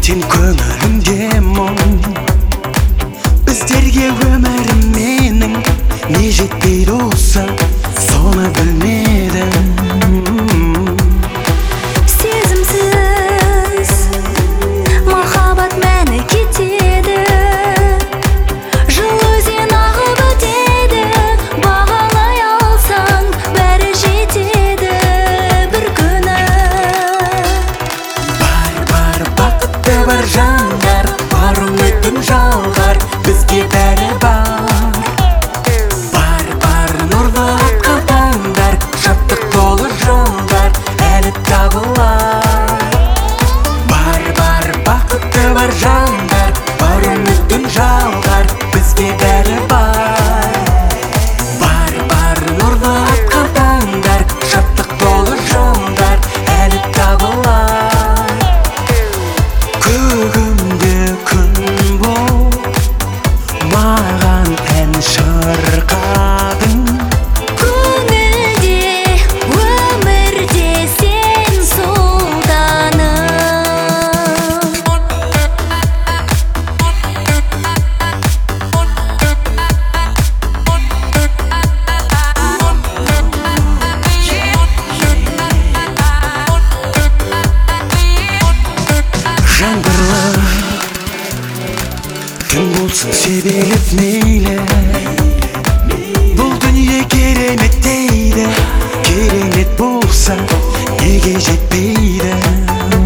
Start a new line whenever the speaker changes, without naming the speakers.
сен көңілімде мұң. Біздерге өмірім менің не жетпейді olsa, соны білмедім.
Сезімсіз махаббат мәні кетеді, жыл өзен ағып өтеді, бағалай алсаң бәрі жетеді бір күні.
Бар бақытты бар жандар, бар үмітін жалғар, бізге бәрі бар. Бар нұрлы атқа таңдар, шаттық толы жолдар әлі табылар. Бар бақытты бар жандар, бар үмітін жалғар, бізге бәрі бар. Бар нұрлы атқа таңдар, шаттық толы жолдар әлі табылар. Көгімде күн бол, маған ән шырқадың.
Көңілде, өмірде сен сұлтаным.
Жаңбырлы түн болсын себеліп мейлі, бұл дүние керемет дейді. Керемет болса неге жетпейді?